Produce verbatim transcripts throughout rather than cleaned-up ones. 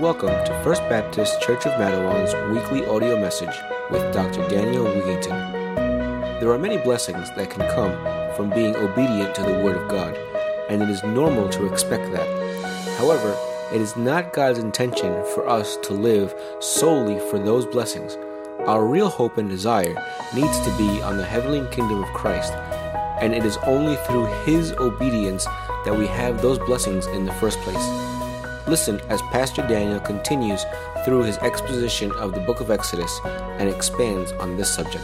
Welcome to First Baptist Church of Madawan's weekly audio message with Doctor Daniel Wigington. There are many blessings that can come from being obedient to the Word of God, and it is normal to expect that. However, it is not God's intention for us to live solely for those blessings. Our real hope and desire needs to be on the heavenly kingdom of Christ, and it is only through His obedience that we have those blessings in the first place. Listen as Pastor Daniel continues through his exposition of the book of Exodus and expands on this subject.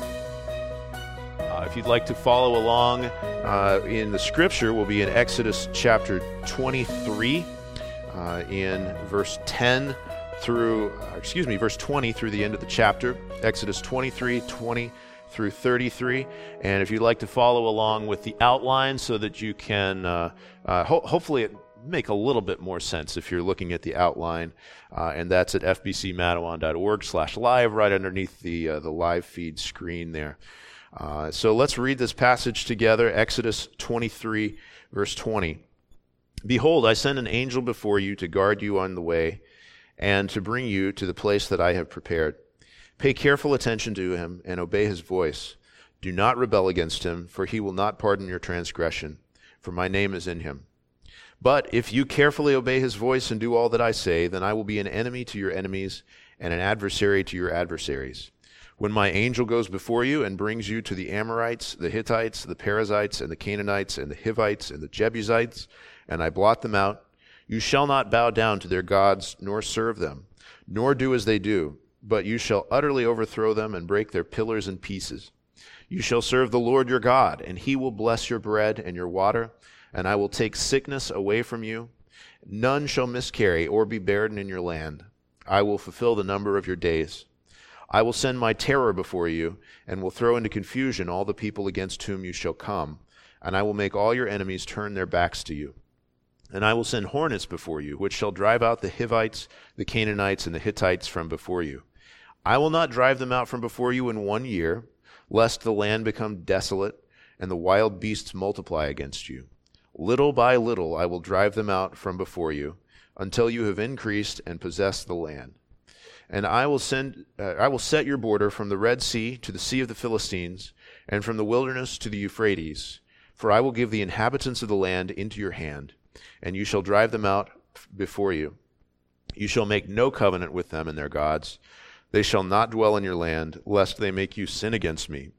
Uh, if you'd like to follow along uh, in the scripture, we'll be in Exodus chapter twenty-three, uh, in verse ten through, uh, excuse me, verse twenty through the end of the chapter. Exodus twenty-three, twenty through thirty-three. And if you'd like to follow along with the outline so that you can, uh, uh, ho- hopefully it make a little bit more sense if you're looking at the outline, uh, and that's at f b c madawan dot org slash live, right underneath the uh, the live feed screen there. Uh, so let's read this passage together. Exodus twenty-three, verse twenty. Behold, I send an angel before you to guard you on the way, and to bring you to the place that I have prepared. Pay careful attention to him, and obey his voice. Do not rebel against him, for he will not pardon your transgression, for my name is in him. But if you carefully obey his voice and do all that I say, then I will be an enemy to your enemies and an adversary to your adversaries. When my angel goes before you and brings you to the Amorites, the Hittites, the Perizzites, and the Canaanites, and the Hivites, and the Jebusites, and I blot them out, you shall not bow down to their gods, nor serve them, nor do as they do, but you shall utterly overthrow them and break their pillars in pieces. You shall serve the Lord your God, and he will bless your bread and your water, and I will take sickness away from you. None shall miscarry or be barren in your land. I will fulfill the number of your days. I will send my terror before you, and will throw into confusion all the people against whom you shall come, and I will make all your enemies turn their backs to you. And I will send hornets before you, which shall drive out the Hivites, the Canaanites, and the Hittites from before you. I will not drive them out from before you in one year, lest the land become desolate, and the wild beasts multiply against you. Little by little I will drive them out from before you, until you have increased and possessed the land. And I will send, uh, I will set your border from the Red Sea to the Sea of the Philistines, and from the wilderness to the Euphrates. For I will give the inhabitants of the land into your hand, and you shall drive them out before you. You shall make no covenant with them and their gods. They shall not dwell in your land, lest they make you sin against me.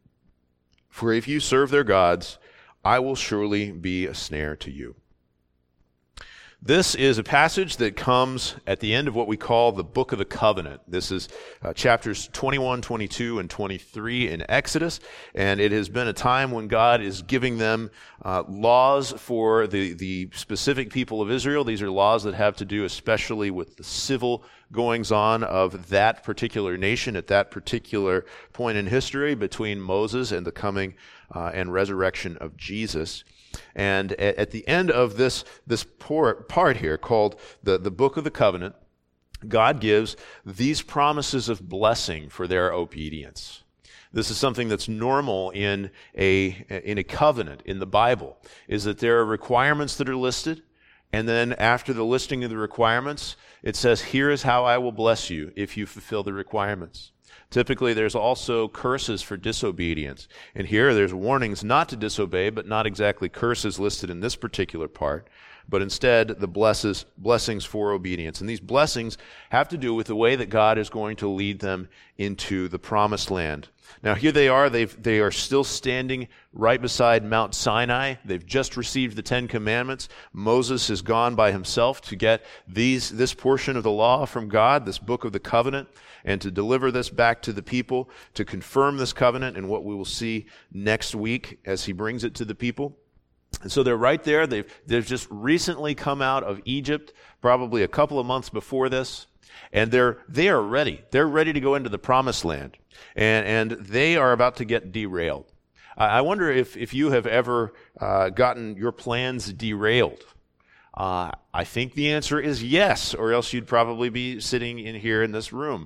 For if you serve their gods, I will surely be a snare to you. This is a passage that comes at the end of what we call the Book of the Covenant. This is uh, chapters twenty-one, twenty-two, and twenty-three in Exodus, and it has been a time when God is giving them uh, laws for the, the specific people of Israel. These are laws that have to do especially with the civil goings-on of that particular nation at that particular point in history between Moses and the coming uh, and resurrection of Jesus. And at, at the end of this this part here called the, the Book of the Covenant, God gives these promises of blessing for their obedience. This is something that's normal in a in a covenant in the Bible, is that there are requirements that are listed, and then after the listing of the requirements, it says, here is how I will bless you if you fulfill the requirements. Typically, there's also curses for disobedience. And here, there's warnings not to disobey, but not exactly curses listed in this particular part, but instead the blesses, blessings for obedience. And these blessings have to do with the way that God is going to lead them into the promised land. Now, here they are. They've, they are still standing right beside Mount Sinai. They've just received the Ten Commandments. Moses has gone by himself to get these this portion of the law from God, this Book of the Covenant, and to deliver this back to the people, to confirm this covenant and what we will see next week as he brings it to the people. And so they're right there. They've, they've just recently come out of Egypt, probably a couple of months before this, and they're they are ready. They're ready to go into the promised land, and and they are about to get derailed. I wonder if, if you have ever uh, gotten your plans derailed. Uh, I think the answer is yes, or else you'd probably be sitting in here in this room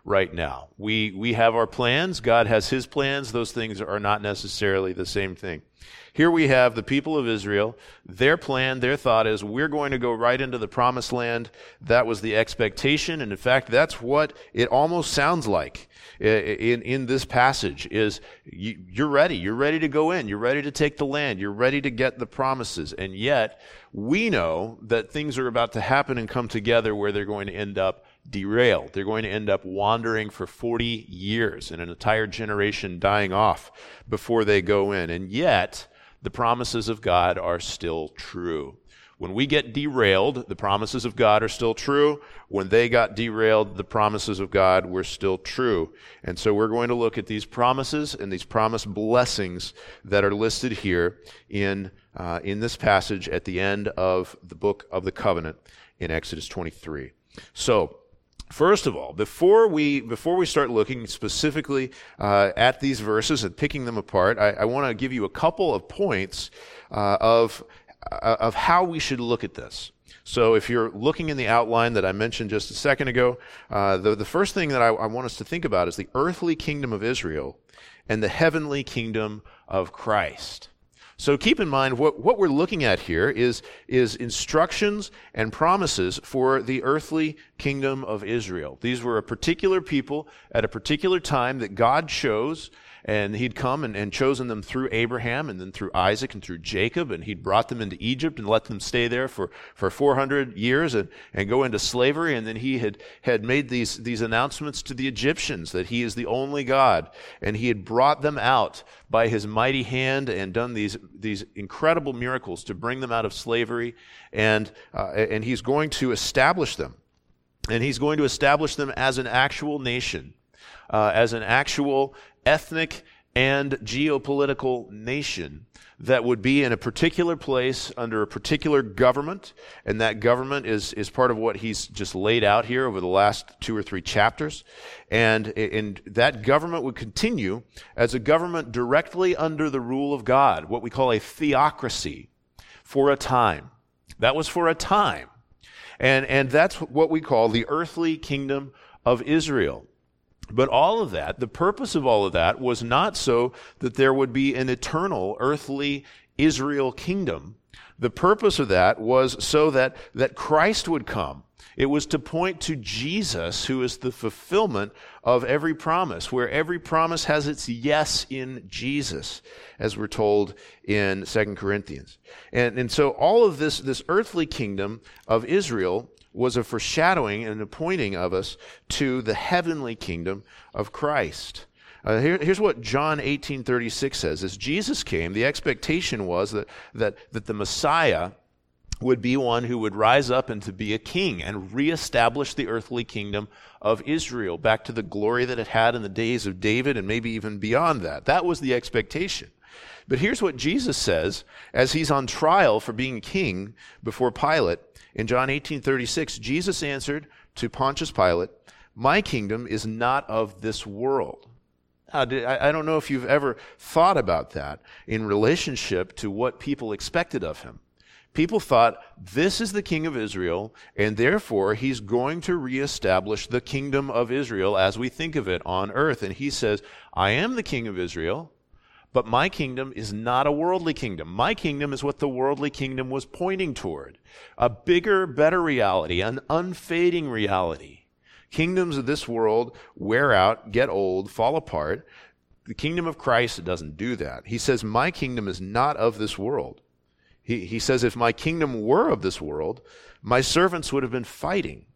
right now. We we have our plans. God has his plans. Those things are not necessarily the same thing. Here we have the people of Israel. Their plan, their thought is, we're going to go right into the promised land. That was the expectation. And in fact, that's what it almost sounds like in, in this passage is you, you're ready. You're ready to go in. You're ready to take the land. You're ready to get the promises. And yet we know that things are about to happen and come together where they're going to end up derailed. They're going to end up wandering for forty years and an entire generation dying off before they go in. And yet the promises of God are still true. When we get derailed, the promises of God are still true. When they got derailed, the promises of God were still true. And so we're going to look at these promises and these promised blessings that are listed here in, uh, in this passage at the end of the book of the covenant in Exodus twenty-three. So, first of all, before we before we start looking specifically uh, at these verses and picking them apart, I, I want to give you a couple of points uh, of uh, of how we should look at this. So, if you're looking in the outline that I mentioned just a second ago, uh, the the first thing that I, I want us to think about is the earthly kingdom of Israel and the heavenly kingdom of Christ. So keep in mind what, what we're looking at here is, is instructions and promises for the earthly kingdom of Israel. These were a particular people at a particular time that God chose, and he'd come and, and chosen them through Abraham and then through Isaac and through Jacob, and he'd brought them into Egypt and let them stay there for, for four hundred years and, and go into slavery. And then he had, had made these, these announcements to the Egyptians that he is the only God, and he had brought them out by his mighty hand and done these, these incredible miracles to bring them out of slavery, and, uh, and he's going to establish them. And he's going to establish them as an actual nation, uh, as an actual ethnic and geopolitical nation that would be in a particular place under a particular government, and that government is, is part of what he's just laid out here over the last two or three chapters. And, and that government would continue as a government directly under the rule of God, what we call a theocracy, for a time. That was for a time. And, and that's what we call the earthly kingdom of Israel. But all of that, the purpose of all of that was not so that there would be an eternal earthly Israel kingdom. The purpose of that was so that, that Christ would come. It was to point to Jesus, who is the fulfillment of every promise, where every promise has its yes in Jesus, as we're told in Second Corinthians. And, and so all of this, this earthly kingdom of Israel was a foreshadowing and a pointing of us to the heavenly kingdom of Christ. Uh, here, here's what John eighteen thirty-six says. As Jesus came, the expectation was that, that, that the Messiah would be one who would rise up and to be a king and reestablish the earthly kingdom of Israel back to the glory that it had in the days of David and maybe even beyond that. That was the expectation. But here's what Jesus says as he's on trial for being king before Pilate. In John eighteen thirty-six, Jesus answered to Pontius Pilate, "My kingdom is not of this world." Now, I don't know if you've ever thought about that in relationship to what people expected of him. People thought, this is the king of Israel, and therefore he's going to reestablish the kingdom of Israel as we think of it on earth. And he says, I am the king of Israel, but my kingdom is not a worldly kingdom. My kingdom is what the worldly kingdom was pointing toward. A bigger, better reality, an unfading reality. Kingdoms of this world wear out, get old, fall apart. The kingdom of Christ doesn't do that. He says, my kingdom is not of this world. He, he says, if my kingdom were of this world, my servants would have been fighting,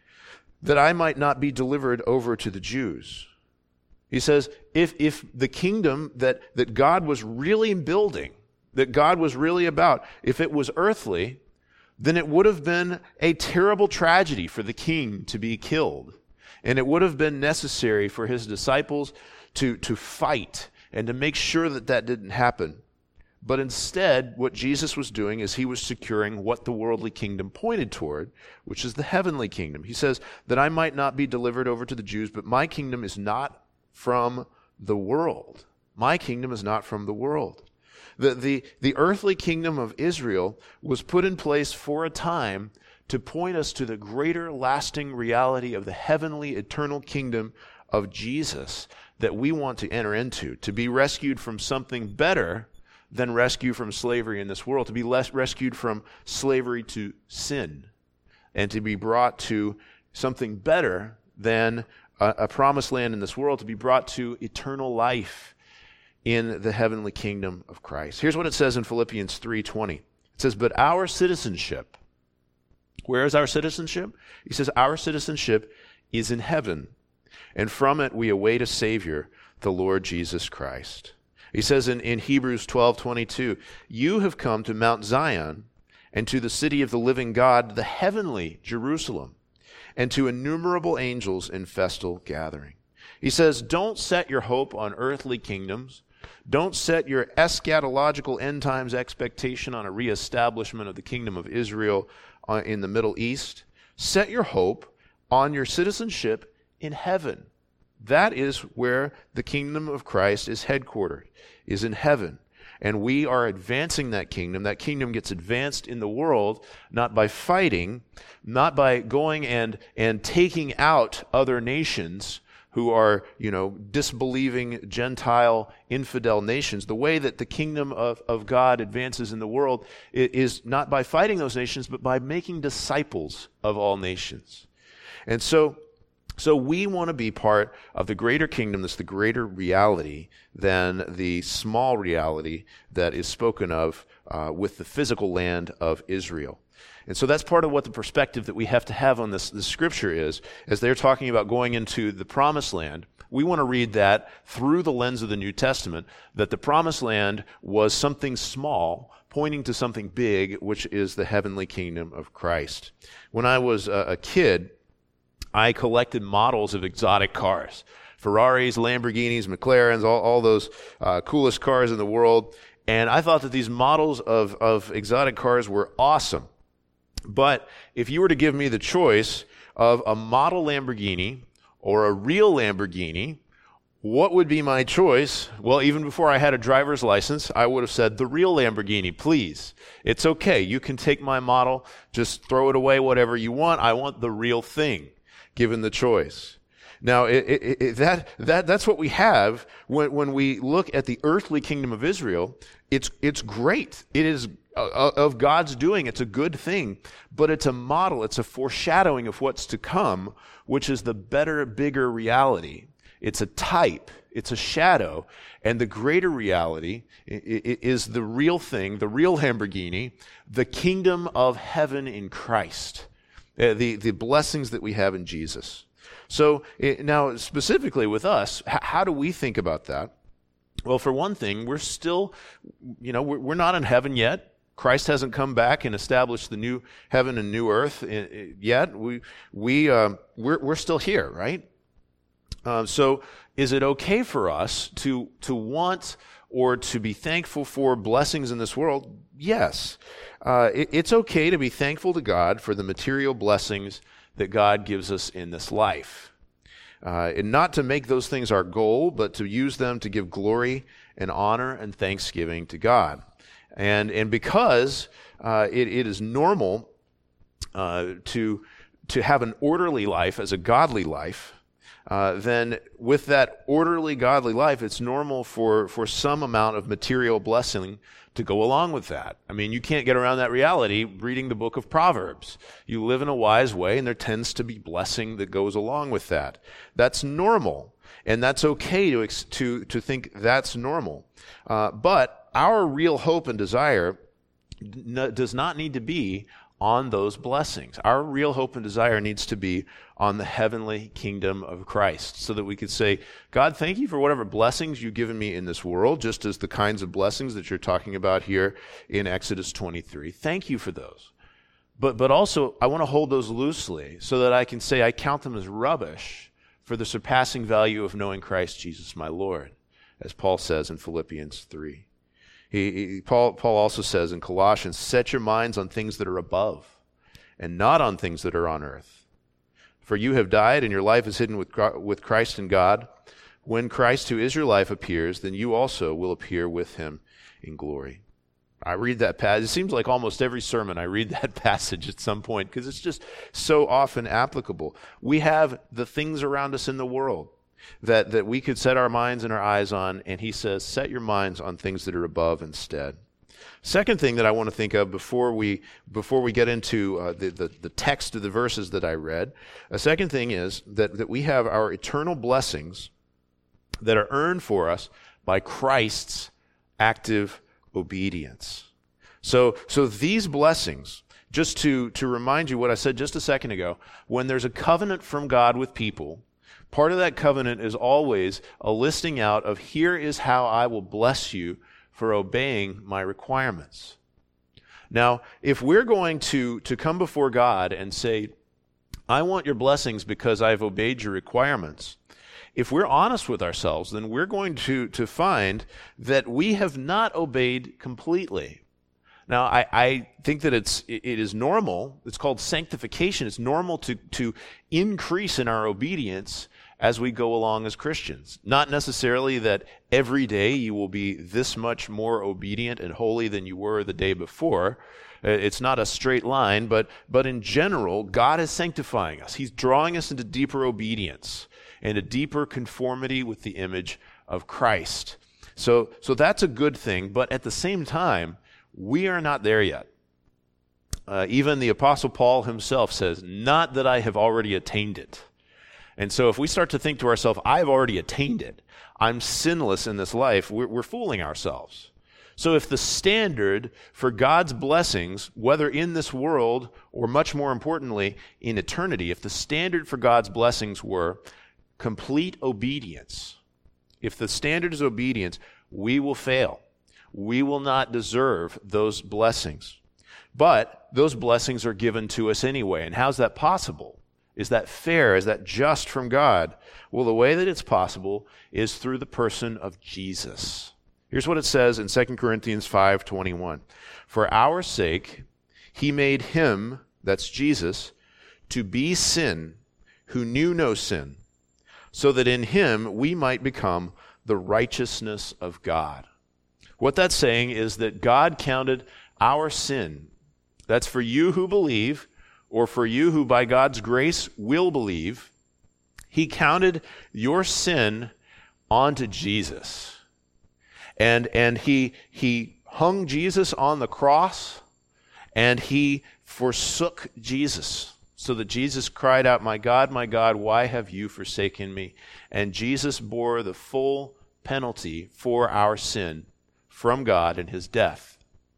that I might not be delivered over to the Jews. He says, if, if the kingdom that, that God was really building, that God was really about, if it was earthly, then it would have been a terrible tragedy for the king to be killed. And it would have been necessary for his disciples to, to fight and to make sure that that didn't happen. But instead, what Jesus was doing is he was securing what the worldly kingdom pointed toward, which is the heavenly kingdom. He says, that I might not be delivered over to the Jews, but my kingdom is not from the world. My kingdom is not from the world. The, the, the earthly kingdom of Israel was put in place for a time to point us to the greater lasting reality of the heavenly eternal kingdom of Jesus that we want to enter into, to be rescued from something better than rescue from slavery in this world, to be less rescued from slavery to sin, and to be brought to something better than a, a promised land in this world, to be brought to eternal life in the heavenly kingdom of Christ. Here's what it says in Philippians three twenty. It says, but our citizenship, where is our citizenship? He says, our citizenship is in heaven, and from it we await a Savior, the Lord Jesus Christ. He says in, in Hebrews twelve twenty-two, you have come to Mount Zion and to the city of the living God, the heavenly Jerusalem, and to innumerable angels in festal gathering. He says, don't set your hope on earthly kingdoms. Don't set your eschatological end times expectation on a reestablishment of the kingdom of Israel in the Middle East. Set your hope on your citizenship in heaven. That is where the kingdom of Christ is headquartered, is in heaven. And we are advancing that kingdom. That kingdom gets advanced in the world, not by fighting, not by going and, and taking out other nations who are, you know, disbelieving Gentile infidel nations. The way that the kingdom of, of God advances in the world is not by fighting those nations, but by making disciples of all nations. And so, so we want to be part of the greater kingdom that's the greater reality than the small reality that is spoken of uh, with the physical land of Israel. And so that's part of what the perspective that we have to have on this, this scripture is, as they're talking about going into the promised land. We want to read that through the lens of the New Testament, that the promised land was something small, pointing to something big, which is the heavenly kingdom of Christ. When I was a, a kid, I collected models of exotic cars. Ferraris, Lamborghinis, McLarens, all, all those uh, coolest cars in the world. And I thought that these models of, of exotic cars were awesome. But if you were to give me the choice of a model Lamborghini or a real Lamborghini, what would be my choice? Well, even before I had a driver's license, I would have said the real Lamborghini, please. It's okay. You can take my model, just throw it away, whatever you want. I want the real thing, given the choice. Now, it, it, it, that, that, that's what we have when, when we look at the earthly kingdom of Israel. It's, it's great. It is uh, of God's doing. It's a good thing, but it's a model. It's a foreshadowing of what's to come, which is the better, bigger reality. It's a type. It's a shadow. And the greater reality is the real thing, the real Lamborghini, the kingdom of heaven in Christ, uh, the, the blessings that we have in Jesus. So it, now specifically with us, h- how do we think about that? Well, for one thing, we're still, you know, we're, we're not in heaven yet. Christ hasn't come back and established the new heaven and new earth yet. We, we, uh, we're, we're still here, right? Um, so is it okay for us to, to want or to be thankful for blessings in this world? Yes. Uh, it, it's okay to be thankful to God for the material blessings that God gives us in this life. Uh, and not to make those things our goal, but to use them to give glory and honor and thanksgiving to God. And and because uh, it, it is normal uh, to to have an orderly life as a godly life, uh, then with that orderly godly life, it's normal for, for some amount of material blessing to go along with that. I mean, you can't get around that reality reading the book of Proverbs. You live in a wise way, and there tends to be blessing that goes along with that. That's normal, and that's okay to to to think that's normal. Uh, but our real hope and desire n- does not need to be on those blessings. Our real hope and desire needs to be on the heavenly kingdom of Christ, so that we could say, God, thank you for whatever blessings you've given me in this world, just as the kinds of blessings that you're talking about here in Exodus twenty-three. Thank you for those. But, but also, I want to hold those loosely so that I can say I count them as rubbish for the surpassing value of knowing Christ Jesus my Lord, as Paul says in Philippians three. He, he, Paul, Paul also says in Colossians, set your minds on things that are above and not on things that are on earth. For you have died and your life is hidden with, with Christ in God. When Christ, who is your life, appears, then you also will appear with him in glory. I read that passage. It seems like almost every sermon I read that passage at some point because it's just so often applicable. We have the things around us in the world that, that we could set our minds and our eyes on, and he says, set your minds on things that are above instead. Second thing that I want to think of before we before we get into uh, the, the, the text of the verses that I read, a second thing is that, that we have our eternal blessings that are earned for us by Christ's active obedience. So, so these blessings, just to, to remind you what I said just a second ago, when there's a covenant from God with people, part of that covenant is always a listing out of here is how I will bless you for obeying my requirements. Now, if we're going to, to come before God and say, I want your blessings because I've obeyed your requirements, if we're honest with ourselves, then we're going to, to find that we have not obeyed completely. Now, I, I think that it's it is normal. It's called sanctification. It's normal to, to increase in our obedience as we go along as Christians. Not necessarily that every day you will be this much more obedient and holy than you were the day before. It's not a straight line, but, but in general, God is sanctifying us. He's drawing us into deeper obedience and a deeper conformity with the image of Christ. So, so that's a good thing, but at the same time, we are not there yet. Uh, even the Apostle Paul himself says, not that I have already attained it. And so if we start to think to ourselves, I've already attained it, I'm sinless in this life, we're, we're fooling ourselves. So if the standard for God's blessings, whether in this world or much more importantly in eternity, if the standard for God's blessings were complete obedience, if the standard is obedience, we will fail. We will not deserve those blessings. But those blessings are given to us anyway. And how's that possible? Is that fair? Is that just from God? Well, the way that it's possible is through the person of Jesus. Here's what it says in Second Corinthians five twenty-one. For our sake, he made him, that's Jesus, to be sin who knew no sin, so that in him we might become the righteousness of God. What that's saying is that God counted our sin. That's for you who believe, or for you who by God's grace will believe. He counted your sin onto Jesus. And, and he, he hung Jesus on the cross, and he forsook Jesus, so that Jesus cried out, my God, my God, why have you forsaken me? And Jesus bore the full penalty for our sin from God in his death.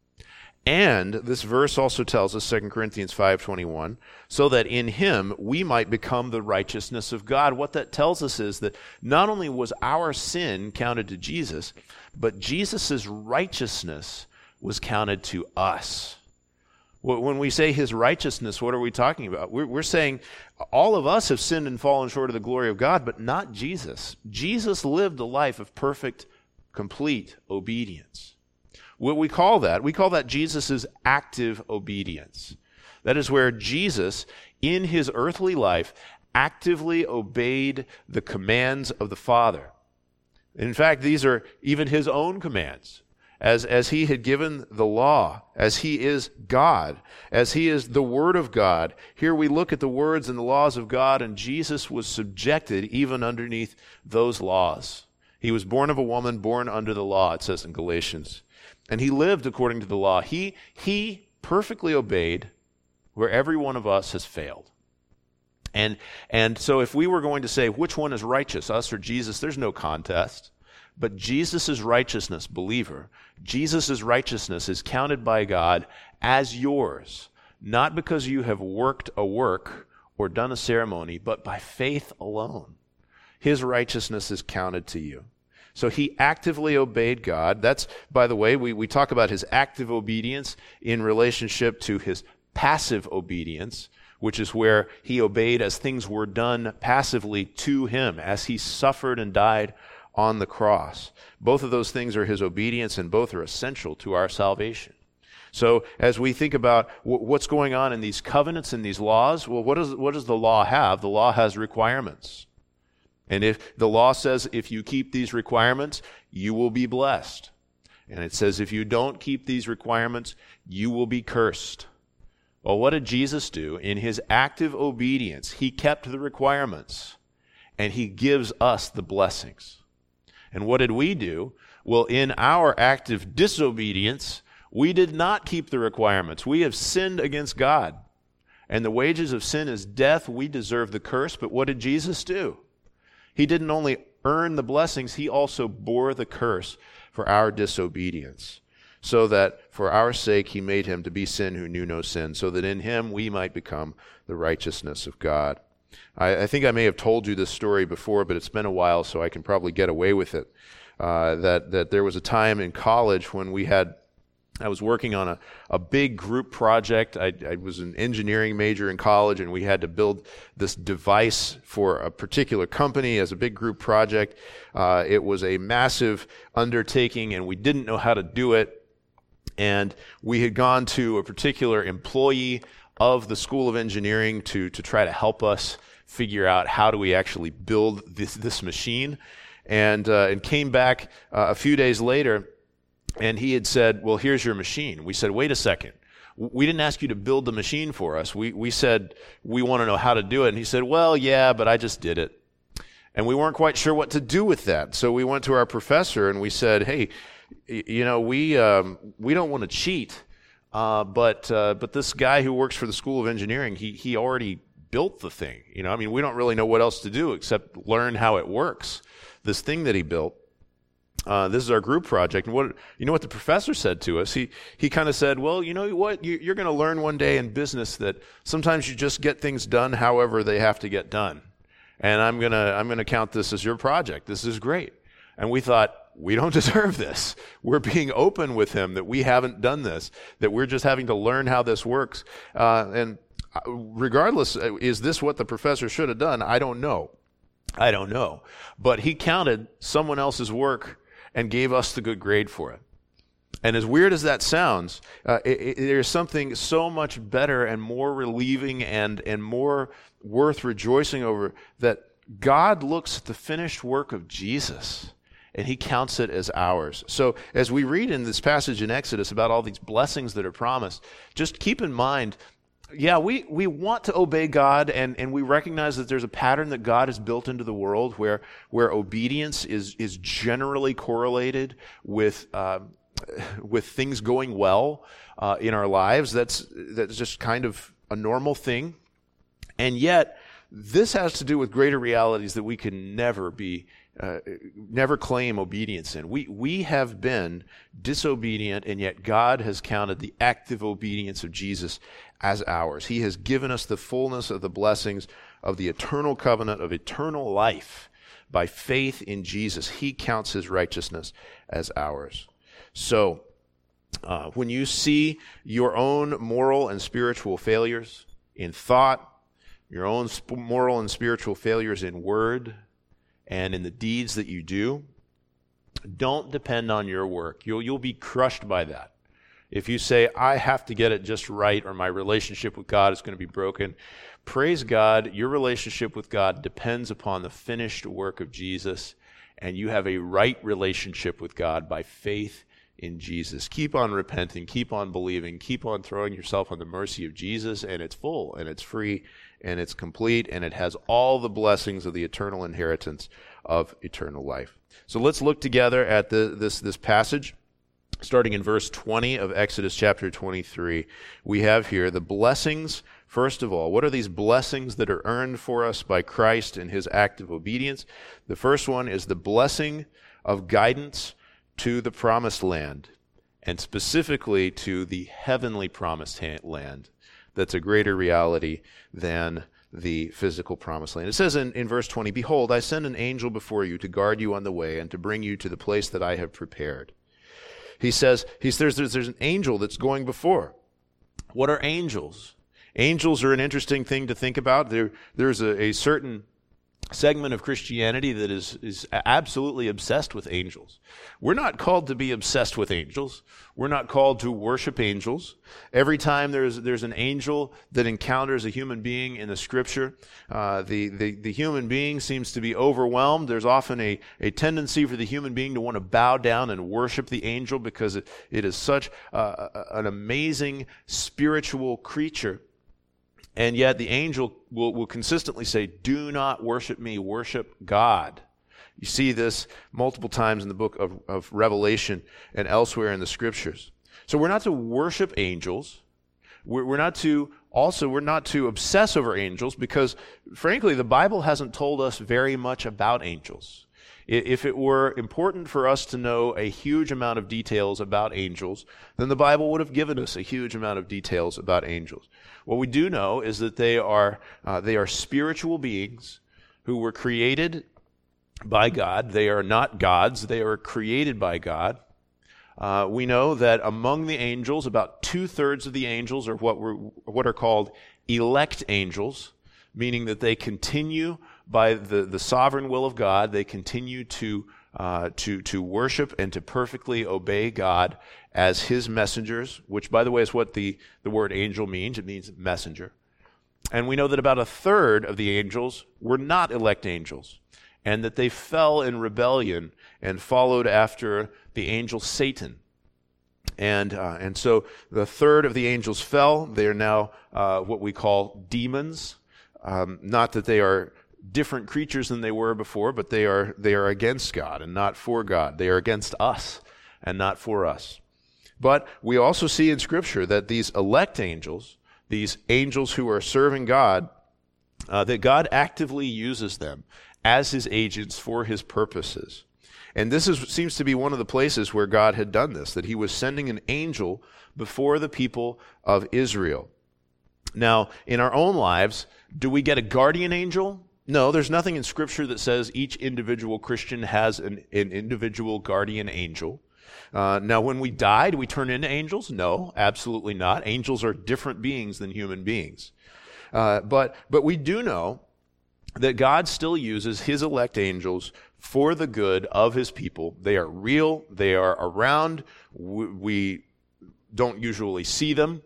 And this verse also tells us, Second Corinthians five twenty-one, so that in him we might become the righteousness of God. What that tells us is that not only was our sin counted to Jesus, but Jesus' righteousness was counted to us. When we say his righteousness, what are we talking about? We're, we're saying all of us have sinned and fallen short of the glory of God, but not Jesus. Jesus lived a life of perfect, complete obedience. What we call that, we call that Jesus' active obedience. That is where Jesus, in his earthly life, actively obeyed the commands of the Father. In fact, these are even his own commands. As, as he had given the law, as he is God, as he is the Word of God. Here we look at the words and the laws of God, and Jesus was subjected even underneath those laws. He was born of a woman, born under the law, it says in Galatians. And he lived according to the law. He, he perfectly obeyed where every one of us has failed. And, and so if we were going to say, which one is righteous, us or Jesus, there's no contest. But Jesus' righteousness, believer, Jesus' righteousness is counted by God as yours, not because you have worked a work or done a ceremony, but by faith alone. His righteousness is counted to you. So he actively obeyed God. That's, by the way, we, we talk about his active obedience in relationship to his passive obedience, which is where he obeyed as things were done passively to him, as he suffered and died on the cross. Both of those things are his obedience, and both are essential to our salvation. So as we think about w- what's going on in these covenants and these laws, well, what does, what does the law have? The law has requirements. And if the law says if you keep these requirements, you will be blessed. And it says, if you don't keep these requirements, you will be cursed. Well, what did Jesus do? In his active obedience, he kept the requirements, and he gives us the blessings. And what did we do? Well, in our active disobedience, we did not keep the requirements. We have sinned against God. And the wages of sin is death. We deserve the curse. But what did Jesus do? He didn't only earn the blessings, he also bore the curse for our disobedience, so that for our sake he made him to be sin who knew no sin, so that in him we might become the righteousness of God. I, I think I may have told you this story before, but it's been a while, so I can probably get away with it. Uh, that that there was a time in college when we had, I was working on a, a big group project. I, I was an engineering major in college, and we had to build this device for a particular company as a big group project. Uh, it was a massive undertaking, and we didn't know how to do it. And we had gone to a particular employee of the School of Engineering to, to try to help us figure out how do we actually build this, this machine. And, uh, and came back uh, a few days later, and he had said, well, here's your machine. We said, wait a second. We didn't ask you to build the machine for us. We we said, we want to know how to do it. And he said, well, yeah, but I just did it. And we weren't quite sure what to do with that. So we went to our professor and we said, hey, you know, we um, we don't want to cheat, uh, but uh, but this guy who works for the School of Engineering, he he already built the thing. You know, I mean, we don't really know what else to do except learn how it works. This thing that he built. Uh, this is our group project. And what you know what the professor said to us? He he kind of said, well, you know what? You, you're going to learn one day in business that sometimes you just get things done however they have to get done. And I'm going to I'm going to count this as your project. This is great. And we thought, we don't deserve this. We're being open with him that we haven't done this, that we're just having to learn how this works. Uh, and regardless, is this what the professor should have done? I don't know. I don't know. But he counted someone else's work and gave us the good grade for it. And as weird as that sounds, uh, it, it, there's something so much better and more relieving and, and more worth rejoicing over, that God looks at the finished work of Jesus and he counts it as ours. So as we read in this passage in Exodus about all these blessings that are promised, just keep in mind, yeah, we, we want to obey God, and, and we recognize that there's a pattern that God has built into the world where where obedience is is generally correlated with uh, with things going well uh, in our lives. That's that's just kind of a normal thing, and yet this has to do with greater realities that we can never be. Uh, never claim obedience in. We we have been disobedient, and yet God has counted the active obedience of Jesus as ours. He has given us the fullness of the blessings of the eternal covenant of eternal life by faith in Jesus. He counts his righteousness as ours. So, uh, when you see your own moral and spiritual failures in thought, your own sp- moral and spiritual failures in word, and in the deeds that you do, don't depend on your work. You'll you'll be crushed by that. If you say, I have to get it just right, or my relationship with God is going to be broken, praise God, your relationship with God depends upon the finished work of Jesus, and you have a right relationship with God by faith in Jesus. Keep on repenting, keep on believing, keep on throwing yourself on the mercy of Jesus, and it's full, and it's free, and it's complete, and it has all the blessings of the eternal inheritance of eternal life. So let's look together at the, this, this passage. Starting in verse twenty of Exodus chapter twenty-three, we have here the blessings, first of all. What are these blessings that are earned for us by Christ and his act of obedience? The first one is the blessing of guidance to the promised land, and specifically to the heavenly promised land. That's a greater reality than the physical promised land. It says in, in verse twenty, Behold, I send an angel before you to guard you on the way and to bring you to the place that I have prepared. He says, he says there's, there's an angel that's going before. What are angels? Angels are an interesting thing to think about. There, there's a, a certain segment of Christianity that is, is absolutely obsessed with angels. We're not called to be obsessed with angels. We're not called to worship angels. Every time there's there's an angel that encounters a human being in the Scripture, uh, the, the, the human being seems to be overwhelmed. There's often a, a tendency for the human being to want to bow down and worship the angel because it, it is such uh, an amazing spiritual creature. And yet the angel will, will consistently say, do not worship me, worship God. You see this multiple times in the book of, of Revelation and elsewhere in the Scriptures. So we're not to worship angels. We're, we're not to, also, we're not to obsess over angels because, frankly, the Bible hasn't told us very much about angels. If it were important for us to know a huge amount of details about angels, then the Bible would have given us a huge amount of details about angels. What we do know is that they are uh, they are spiritual beings who were created by God. They are not gods. They are created by God. Uh, we know that among the angels, about two-thirds of the angels are what were what are called elect angels, meaning that they continue by the, the sovereign will of God, they continue to uh, to to worship and to perfectly obey God as His messengers, which, by the way, is what the, the word angel means. It means messenger. And we know that about a third of the angels were not elect angels, and that they fell in rebellion and followed after the angel Satan. And uh, and so the third of the angels fell. They are now uh, what we call demons. Um, not that they are different creatures than they were before, but they are they are against God and not for God. They are against us and not for us. But we also see in Scripture that these elect angels, these angels who are serving God, uh, that God actively uses them as His agents for His purposes. And this is, seems to be one of the places where God had done this, that He was sending an angel before the people of Israel. Now, in our own lives, do we get a guardian angel? No, there's nothing in Scripture that says each individual Christian has an, an individual guardian angel. Uh, now, when we die, do we turn into angels? No, absolutely not. Angels are different beings than human beings. Uh, but but we do know that God still uses His elect angels for the good of His people. They are real. They are around. We, we don't usually see them.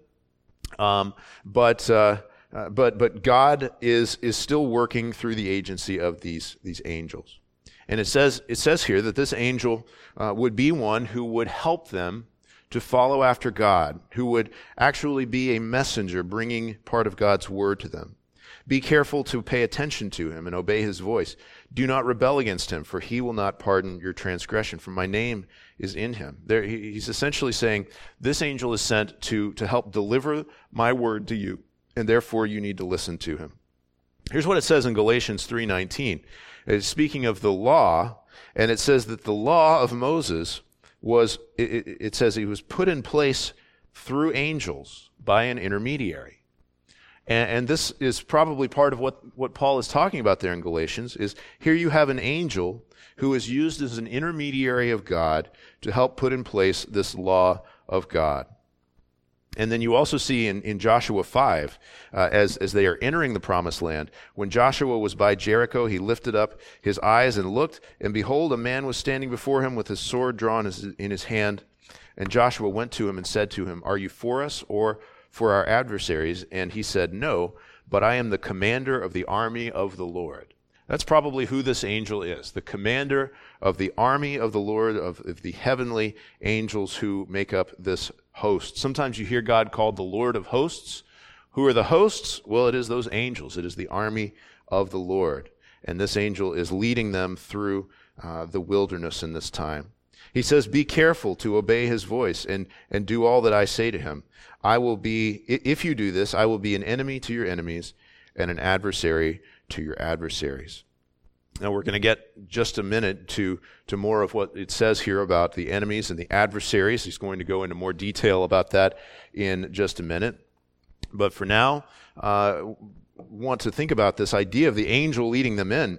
Um, but uh, uh, but but God is is still working through the agency of these these angels. And it says it says here that this angel uh, would be one who would help them to follow after God, who would actually be a messenger bringing part of God's word to them. Be careful to pay attention to him and obey his voice. Do not rebel against him, for he will not pardon your transgression, for my name is in him. There, he's essentially saying, this angel is sent to, to help deliver my word to you, and therefore you need to listen to him. Here's what it says in Galatians three nineteen. It's speaking of the law, and it says that the law of Moses was, it, it says he was put in place through angels by an intermediary. And, and this is probably part of what, what Paul is talking about there in Galatians, is here you have an angel who is used as an intermediary of God to help put in place this law of God. And then you also see in, in Joshua five, uh, as, as they are entering the promised land, when Joshua was by Jericho, he lifted up his eyes and looked, and behold, a man was standing before him with his sword drawn in his hand. And Joshua went to him and said to him, "Are you for us or for our adversaries?" And he said, "No, but I am the commander of the army of the Lord." That's probably who this angel is, the commander of the army of the Lord, of, of the heavenly angels who make up this host. Sometimes you hear God called the Lord of hosts. Who are the hosts? Well, it is those angels. It is the army of the Lord. And this angel is leading them through uh, the wilderness in this time. He says, "Be careful to obey his voice and, and do all that I say to him. I will be, if you do this, I will be an enemy to your enemies and an adversary to your adversaries." Now we're going to get just a minute to, to more of what it says here about the enemies and the adversaries. He's going to go into more detail about that in just a minute. But for now, uh, want to think about this idea of the angel leading them in.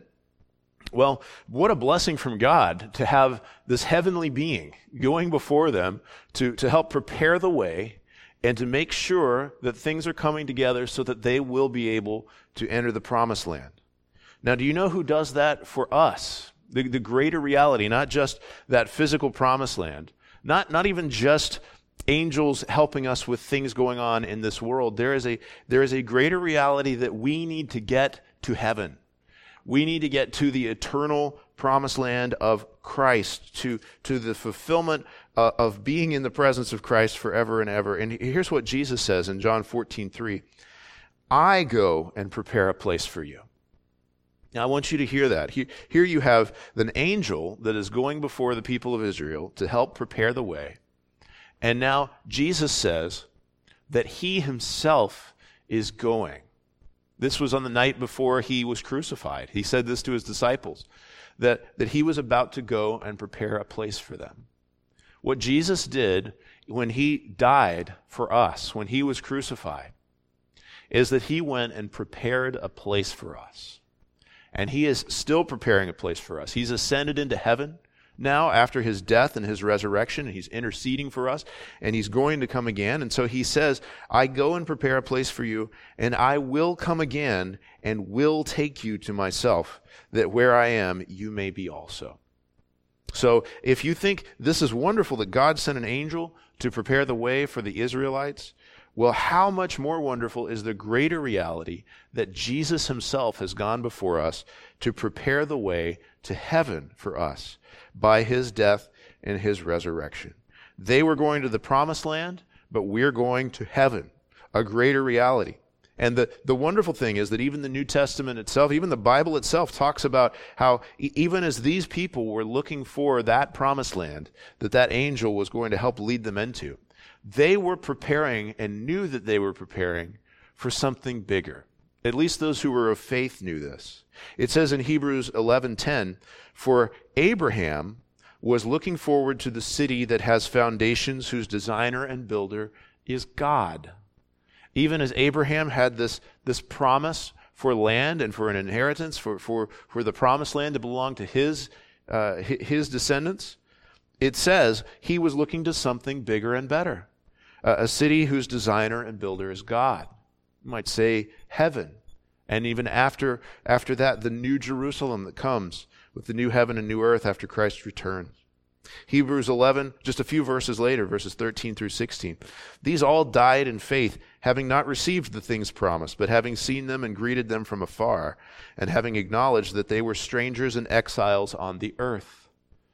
Well, what a blessing from God to have this heavenly being going before them to, to help prepare the way and to make sure that things are coming together so that they will be able to enter the promised land. Now, do you know who does that for us? The, the greater reality, not just that physical promised land, not, not even just angels helping us with things going on in this world. There is a, there is a greater reality that we need to get to heaven. We need to get to the eternal promised land of Christ, to, to the fulfillment uh, of being in the presence of Christ forever and ever. And here's what Jesus says in John fourteen three. I go and prepare a place for you. Now, I want you to hear that. Here, here you have an angel that is going before the people of Israel to help prepare the way. And now Jesus says that he himself is going. This was on the night before he was crucified. He said this to his disciples, that, that he was about to go and prepare a place for them. What Jesus did when he died for us, when he was crucified, is that he went and prepared a place for us. And he is still preparing a place for us. He's ascended into heaven now after his death and his resurrection, and he's interceding for us, and he's going to come again. And so he says, I go and prepare a place for you, and I will come again and will take you to myself, that where I am, you may be also. So if you think this is wonderful that God sent an angel to prepare the way for the Israelites, well, how much more wonderful is the greater reality that Jesus himself has gone before us to prepare the way to heaven for us by his death and his resurrection. They were going to the promised land, but we're going to heaven, a greater reality. And the, the wonderful thing is that even the New Testament itself, even the Bible itself talks about how e- even as these people were looking for that promised land that that angel was going to help lead them into, they were preparing and knew that they were preparing for something bigger. At least those who were of faith knew this. It says in Hebrews eleven ten, for Abraham was looking forward to the city that has foundations, whose designer and builder is God. Even as Abraham had this, this promise for land and for an inheritance, for, for, for the promised land to belong to his, uh, his descendants, it says he was looking to something bigger and better. Uh, a city whose designer and builder is God. You might say heaven. And even after, after that, the new Jerusalem that comes with the new heaven and new earth after Christ returns. Hebrews eleven, just a few verses later, verses thirteen through sixteen. These all died in faith, having not received the things promised, but having seen them and greeted them from afar, and having acknowledged that they were strangers and exiles on the earth.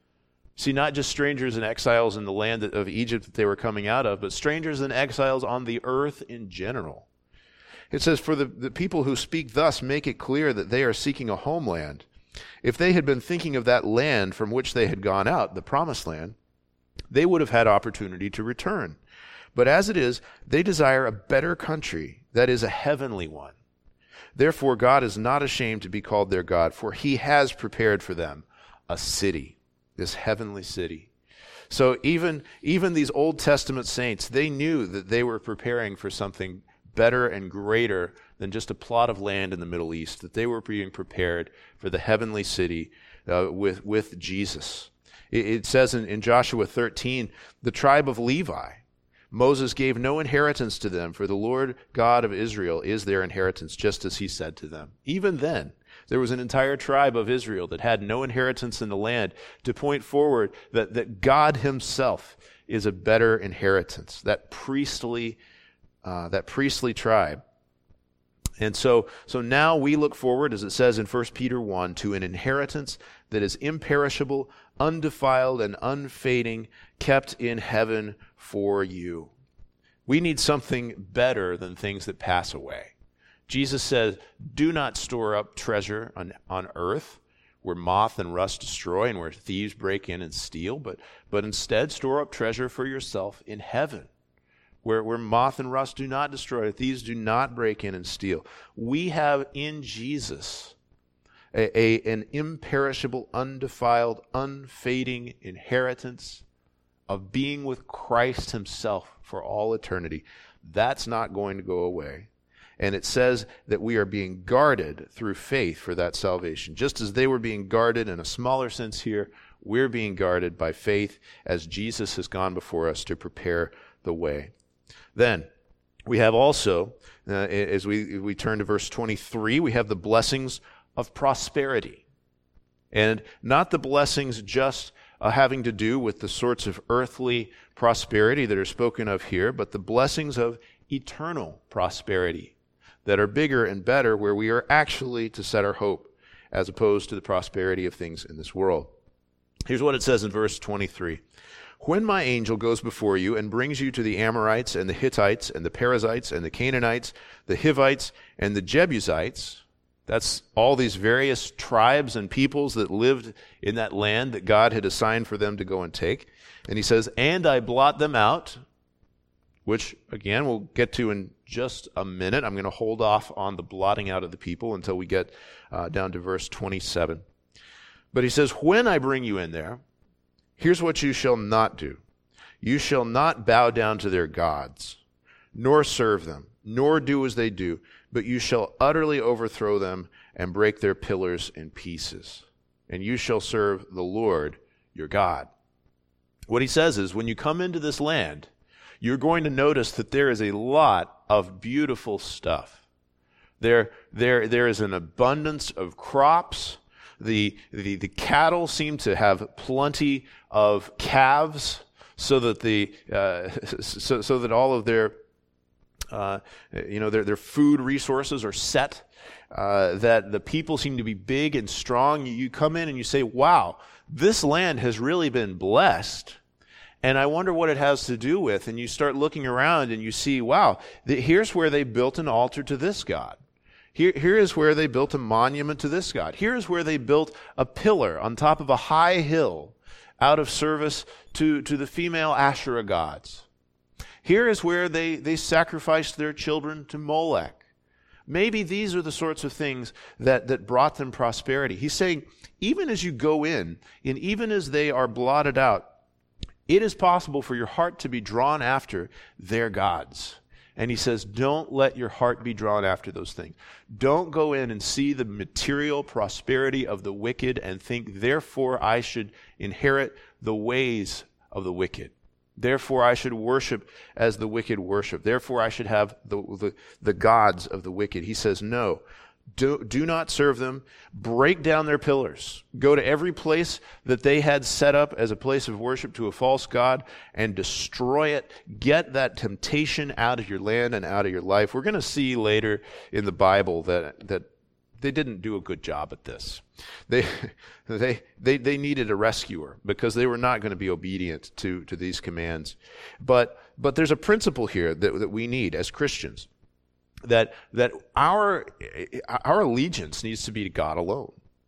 See, not just strangers and exiles in the land of Egypt that they were coming out of, but strangers and exiles on the earth in general. It says, for the, the people who speak thus make it clear that they are seeking a homeland. If they had been thinking of that land from which they had gone out, the promised land, they would have had opportunity to return. But as it is, they desire a better country, that is a heavenly one. Therefore, God is not ashamed to be called their God, for he has prepared for them a city, this heavenly city. So even, even these Old Testament saints, they knew that they were preparing for something better and greater than just a plot of land in the Middle East, that they were being prepared for the heavenly city uh, with, with Jesus. It, it says in, in Joshua thirteen, the tribe of Levi, Moses gave no inheritance to them, for the Lord God of Israel is their inheritance, just as he said to them. Even then, there was an entire tribe of Israel that had no inheritance in the land to point forward that, that God himself is a better inheritance, that priestly Uh, that priestly tribe. And so, so now we look forward, as it says in First Peter one, to an inheritance that is imperishable, undefiled, and unfading, kept in heaven for you. We need something better than things that pass away. Jesus says, do not store up treasure on, on earth, where moth and rust destroy and where thieves break in and steal, but, but instead store up treasure for yourself in heaven, Where, where moth and rust do not destroy, thieves do not break in and steal. We have in Jesus a, a, an imperishable, undefiled, unfading inheritance of being with Christ himself for all eternity. That's not going to go away. And it says that we are being guarded through faith for that salvation. Just as they were being guarded in a smaller sense here, we're being guarded by faith as Jesus has gone before us to prepare the way. Then we have also, uh, as we we turn to verse twenty-three, we have the blessings of prosperity. And not the blessings just uh, having to do with the sorts of earthly prosperity that are spoken of here, but the blessings of eternal prosperity that are bigger and better, where we are actually to set our hope, as opposed to the prosperity of things in this world. Here's what it says in verse twenty-three. When my angel goes before you and brings you to the Amorites and the Hittites and the Perizzites and the Canaanites, the Hivites and the Jebusites, that's all these various tribes and peoples that lived in that land that God had assigned for them to go and take. And he says, and I blot them out, which, again, we'll get to in just a minute. I'm going to hold off on the blotting out of the people until we get uh, down to verse twenty-seven. But he says, when I bring you in there, here's what you shall not do. You shall not bow down to their gods, nor serve them, nor do as they do, but you shall utterly overthrow them and break their pillars in pieces. And you shall serve the Lord your God. What he says is, when you come into this land, you're going to notice that there is a lot of beautiful stuff. There, there, there is an abundance of crops. The, the, the cattle seem to have plenty of calves, so that the uh, so, so that all of their uh, you know their their food resources are set. Uh, that the people seem to be big and strong. You, you come in and you say, "Wow, this land has really been blessed." And I wonder what it has to do with. And you start looking around and you see, wow, the, here's where they built an altar to this god. Here, here is where they built a monument to this god. Here is where they built a pillar on top of a high hill out of service to, to the female Asherah gods. Here is where they, they sacrificed their children to Molech. Maybe these are the sorts of things that, that brought them prosperity. He's saying, even as you go in, and even as they are blotted out, it is possible for your heart to be drawn after their gods. And he says, don't let your heart be drawn after those things. Don't go in and see the material prosperity of the wicked and think, therefore I should inherit the ways of the wicked. Therefore I should worship as the wicked worship. Therefore I should have the, the, the gods of the wicked. He says, no. Do, do not serve them. Break down their pillars. Go to every place that they had set up as a place of worship to a false god and destroy it. Get that temptation out of your land and out of your life. We're going to see later in the Bible that that they didn't do a good job at this. They they they they needed a rescuer because they were not going to be obedient to to these commands. But but there's a principle here that that we need as Christians. That that our our allegiance needs to be to God alone.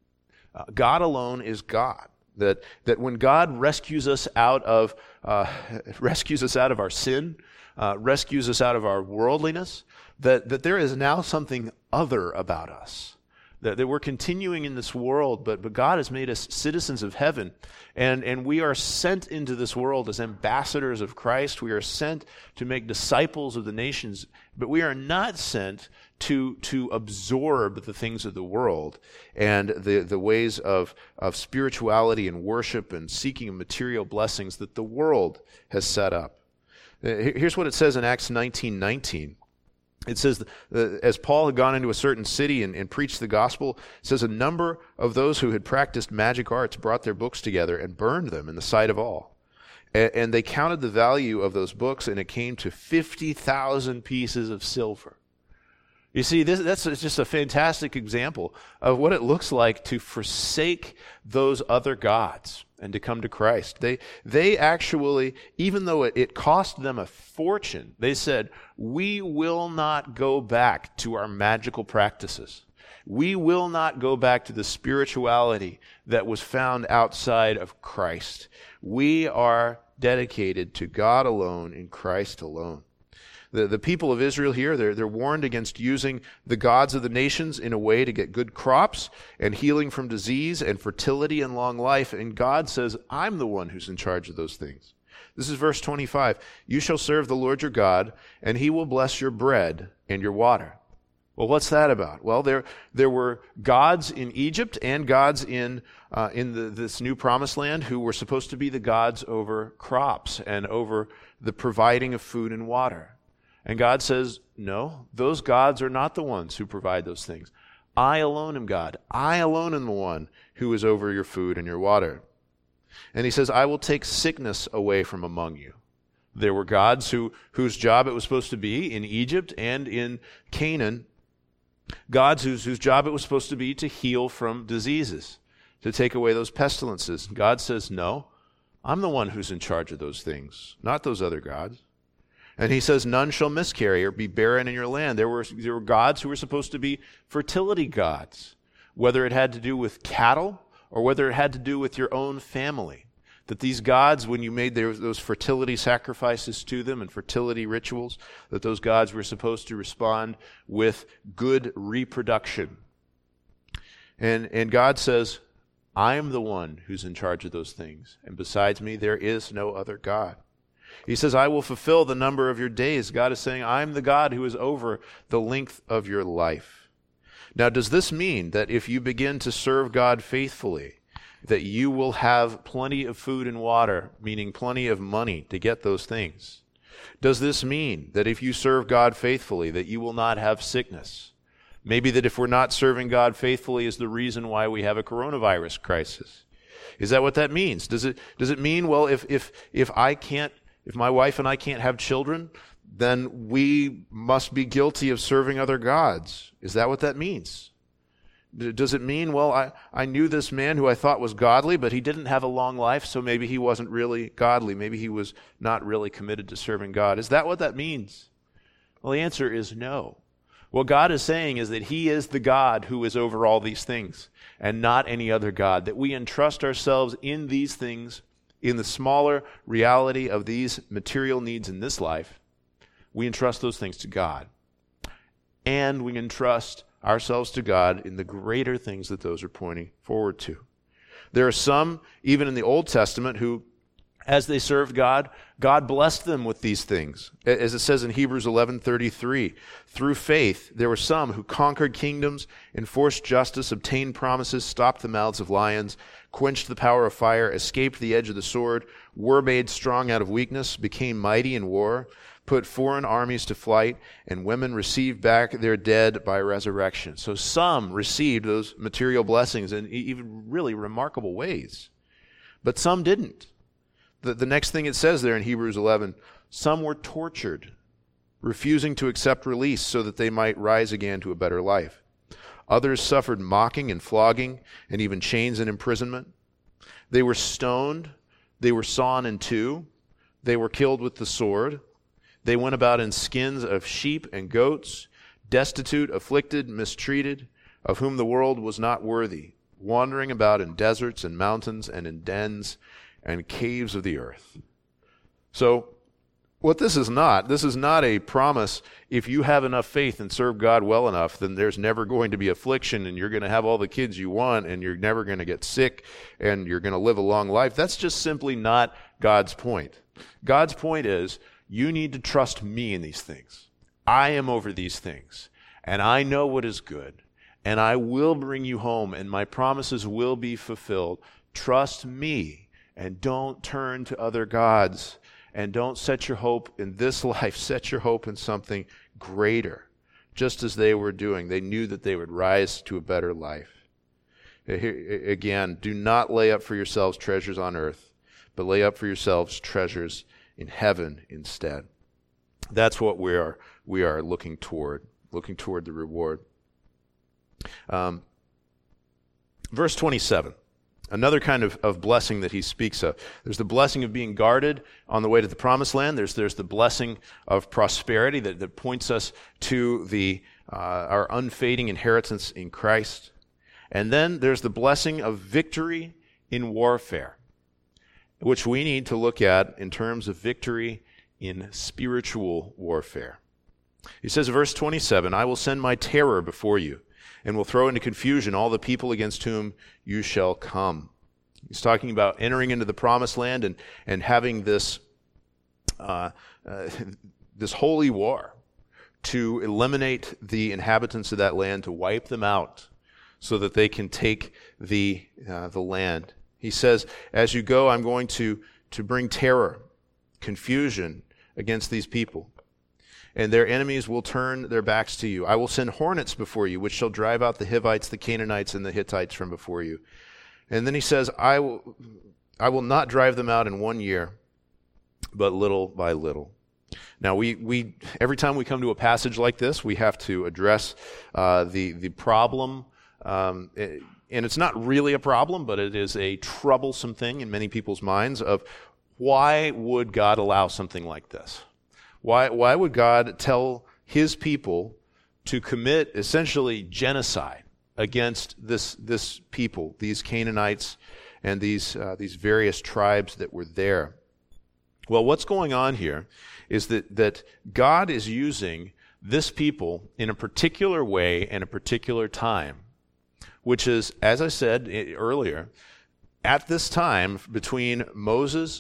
Uh, God alone is God. That that when God rescues us out of uh, rescues us out of our sin, uh, rescues us out of our worldliness, that that there is now something other about us. That, that we're continuing in this world, but but God has made us citizens of heaven, and and we are sent into this world as ambassadors of Christ. We are sent to make disciples of the nations, but we are not sent to to absorb the things of the world and the the ways of of spirituality and worship and seeking material blessings that the world has set up. Here's what it says in Acts nineteen nineteen. It says, uh, as Paul had gone into a certain city and, and preached the gospel, it says a number of those who had practiced magic arts brought their books together and burned them in the sight of all. And, and they counted the value of those books, and it came to fifty thousand pieces of silver. You see, this, that's just a fantastic example of what it looks like to forsake those other gods and to come to Christ. They they actually, even though it, it cost them a fortune, they said, we will not go back to our magical practices. We will not go back to the spirituality that was found outside of Christ. We are dedicated to God alone in Christ alone. The, the people of Israel here, they're, they're warned against using the gods of the nations in a way to get good crops and healing from disease and fertility and long life. And God says, I'm the one who's in charge of those things. This is verse twenty-five. You shall serve the Lord your God, and he will bless your bread and your water. Well, what's that about? Well, there there were gods in Egypt and gods in uh, in the, this new promised land who were supposed to be the gods over crops and over the providing of food and water. And God says, no, those gods are not the ones who provide those things. I alone am God. I alone am the one who is over your food and your water. And he says, I will take sickness away from among you. There were gods who, whose job it was supposed to be in Egypt and in Canaan, gods whose, whose job it was supposed to be to heal from diseases, to take away those pestilences. God says, no, I'm the one who's in charge of those things, not those other gods. And he says, none shall miscarry or be barren in your land. There were, there were gods who were supposed to be fertility gods, whether it had to do with cattle or whether it had to do with your own family. That these gods, when you made their, those fertility sacrifices to them and fertility rituals, that those gods were supposed to respond with good reproduction. And, and God says, I am the one who's in charge of those things, and besides me there is no other God. He says, I will fulfill the number of your days. God is saying, I'm the God who is over the length of your life. Now, does this mean that if you begin to serve God faithfully, that you will have plenty of food and water, meaning plenty of money to get those things? Does this mean that if you serve God faithfully, that you will not have sickness? Maybe that if we're not serving God faithfully is the reason why we have a coronavirus crisis. Is that what that means? Does it, does it mean, well, if, if, if I can't, if my wife and I can't have children, then we must be guilty of serving other gods? Is that what that means? Does it mean, well, I, I knew this man who I thought was godly, but he didn't have a long life, so maybe he wasn't really godly. Maybe he was not really committed to serving God. Is that what that means? Well, the answer is no. What God is saying is that he is the God who is over all these things and not any other God, that we entrust ourselves in these things, in the smaller reality of these material needs in this life. We entrust those things to God. And we entrust ourselves to God in the greater things that those are pointing forward to. There are some, even in the Old Testament, who, as they served God, God blessed them with these things. As it says in Hebrews eleven thirty-three, through faith, there were some who conquered kingdoms, enforced justice, obtained promises, stopped the mouths of lions, quenched the power of fire, escaped the edge of the sword, were made strong out of weakness, became mighty in war, put foreign armies to flight, and women received back their dead by resurrection. So some received those material blessings in even really remarkable ways, but some didn't. The, the next thing it says there in Hebrews eleven, some were tortured, refusing to accept release so that they might rise again to a better life. Others suffered mocking and flogging and even chains and imprisonment. They were stoned. They were sawn in two. They were killed with the sword. They went about in skins of sheep and goats, destitute, afflicted, mistreated, of whom the world was not worthy, wandering about in deserts and mountains and in dens and caves of the earth. So, what this is not, this is not a promise, if you have enough faith and serve God well enough, then there's never going to be affliction and you're going to have all the kids you want and you're never going to get sick and you're going to live a long life. That's just simply not God's point. God's point is, you need to trust me in these things. I am over these things, and I know what is good, and I will bring you home, and my promises will be fulfilled. Trust me, and don't turn to other gods, and don't set your hope in this life. Set your hope in something greater, just as they were doing. They knew that they would rise to a better life. Again, do not lay up for yourselves treasures on earth, but lay up for yourselves treasures in heaven instead. That's what we are we are looking toward, looking toward the reward. Um, verse twenty-seven, another kind of, of blessing that he speaks of. There's the blessing of being guarded on the way to the promised land. There's there's the blessing of prosperity that, that points us to the uh, our unfading inheritance in Christ. And then there's the blessing of victory in warfare, which we need to look at in terms of victory in spiritual warfare. He says, verse twenty-seven, I will send my terror before you, and will throw into confusion all the people against whom you shall come. He's talking about entering into the promised land and, and having this, uh, uh, this holy war to eliminate the inhabitants of that land, to wipe them out so that they can take the, uh, the land. He says, as you go, I'm going to, to bring terror, confusion against these people. and their enemies will turn their backs to you. I will send hornets before you, which shall drive out the Hivites, the Canaanites, and the Hittites from before you. And then he says, I will, I will not drive them out in one year, but little by little. Now, we, we every time we come to a passage like this, we have to address uh, the, the problem. Um, it, and it's not really a problem, but it is a troublesome thing in many people's minds of why would God allow something like this? Why, why would God tell his people to commit essentially genocide against this, this people, these Canaanites and these, uh, these various tribes that were there? Well, what's going on here is that, that God is using this people in a particular way and a particular time, which is, as I said earlier, at this time between Moses